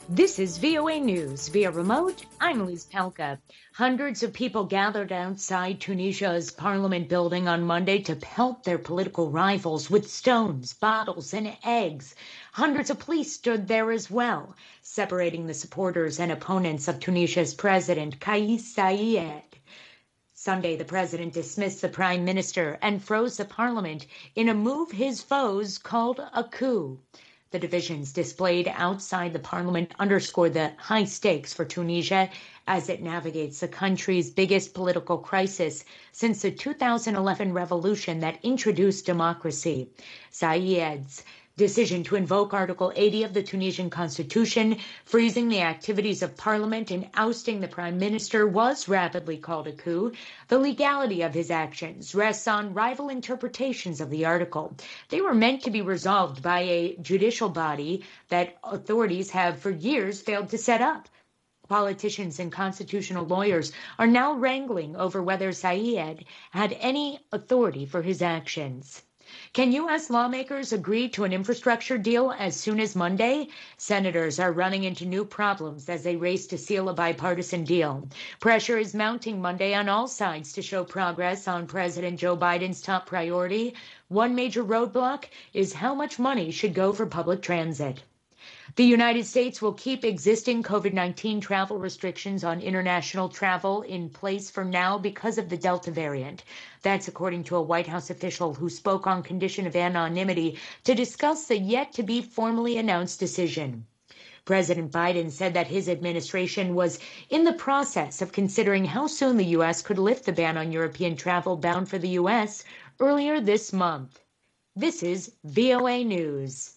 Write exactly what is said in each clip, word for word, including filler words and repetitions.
This is V O A News. Via remote, I'm Liz Pelka. Hundreds of people gathered outside Tunisia's parliament building on Monday to pelt their political rivals with stones, bottles, and eggs. Hundreds of police stood there as well, separating the supporters and opponents of Tunisia's president, Kais Saied. Sunday, the president dismissed the prime minister and froze the parliament in a move his foes called a coup. The divisions displayed outside the parliament underscore the high stakes for Tunisia as it navigates the country's biggest political crisis since the two thousand eleven revolution that introduced democracy. Saïed's decision to invoke Article eighty of the Tunisian constitution, freezing the activities of parliament and ousting the prime minister, was rapidly called a coup. The legality of his actions rests on rival interpretations of the article. They were meant to be resolved by a judicial body that authorities have for years failed to set up. Politicians and constitutional lawyers are now wrangling over whether Saied had any authority for his actions. Can U S lawmakers agree to an infrastructure deal as soon as Monday? Senators are running into new problems as they race to seal a bipartisan deal. Pressure is mounting Monday on all sides to show progress on President Joe Biden's top priority. One major roadblock is how much money should go for public transit. The United States will keep existing COVID nineteen travel restrictions on international travel in place for now because of the Delta variant. That's according to a White House official who spoke on condition of anonymity to discuss the yet-to-be formally announced decision. President Biden said that his administration was in the process of considering how soon the U S could lift the ban on European travel bound for the U S earlier this month. This is V O A News.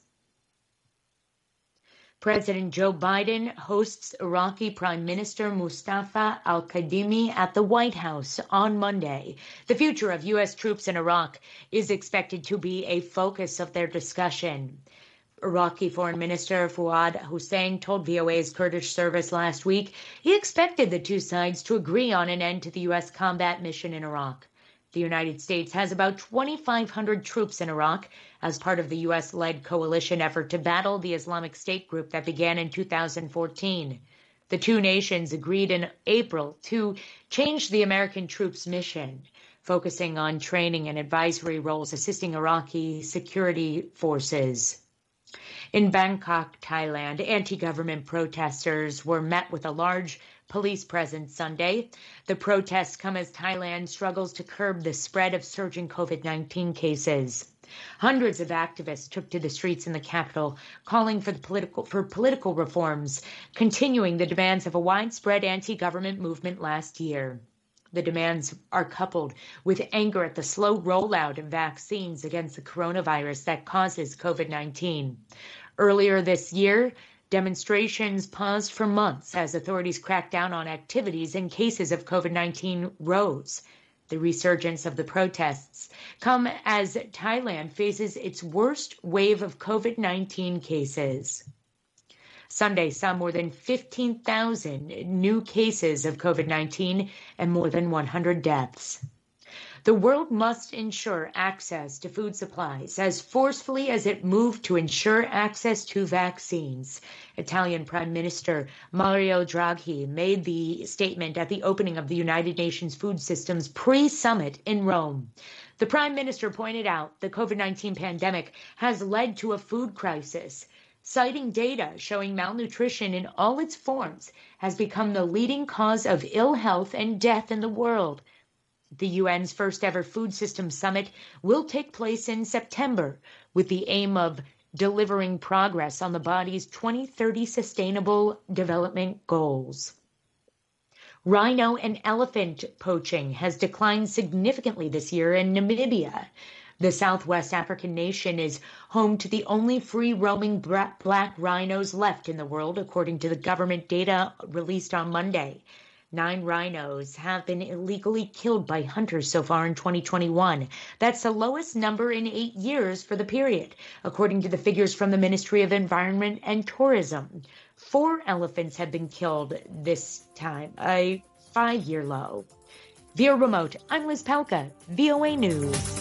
President Joe Biden hosts Iraqi Prime Minister Mustafa al-Kadhimi at the White House on Monday. The future of U S troops in Iraq is expected to be a focus of their discussion. Iraqi Foreign Minister Fuad Hussein told V O A's Kurdish service last week he expected the two sides to agree on an end to the U S combat mission in Iraq. The United States has about twenty-five hundred troops in Iraq as part of the U S-led coalition effort to battle the Islamic State group that began in two thousand fourteen. The two nations agreed in April to change the American troops' mission, focusing on training and advisory roles assisting Iraqi security forces. In Bangkok, Thailand, anti-government protesters were met with a large police presence Sunday. The protests come as Thailand struggles to curb the spread of surging COVID nineteen cases. Hundreds of activists took to the streets in the capital, calling for the political for political reforms, continuing the demands of a widespread anti-government movement last year. The demands are coupled with anger at the slow rollout of vaccines against the coronavirus that causes COVID nineteen. Earlier this year, demonstrations paused for months as authorities cracked down on activities and cases of COVID nineteen rose. The resurgence of the protests come as Thailand faces its worst wave of COVID nineteen cases. Sunday saw more than fifteen thousand new cases of COVID nineteen and more than one hundred deaths. The world must ensure access to food supplies as forcefully as it moved to ensure access to vaccines. Italian Prime Minister Mario Draghi made the statement at the opening of the United Nations Food Systems pre-summit in Rome. The Prime Minister pointed out the COVID nineteen pandemic has led to a food crisis, citing data showing malnutrition in all its forms has become the leading cause of ill health and death in the world. The U N's first ever food systems summit will take place in September with the aim of delivering progress on the body's twenty thirty Sustainable Development Goals. Rhino and elephant poaching has declined significantly this year in Namibia. The Southwest African nation is home to the only free-roaming black rhinos left in the world, according to the government data released on Monday. Nine rhinos have been illegally killed by hunters so far in twenty twenty-one. That's the lowest number in eight years for the period, according to the figures from the Ministry of Environment and Tourism. Four elephants have been killed this time, a five-year low. Via remote, I'm Liz Pelka, V O A News.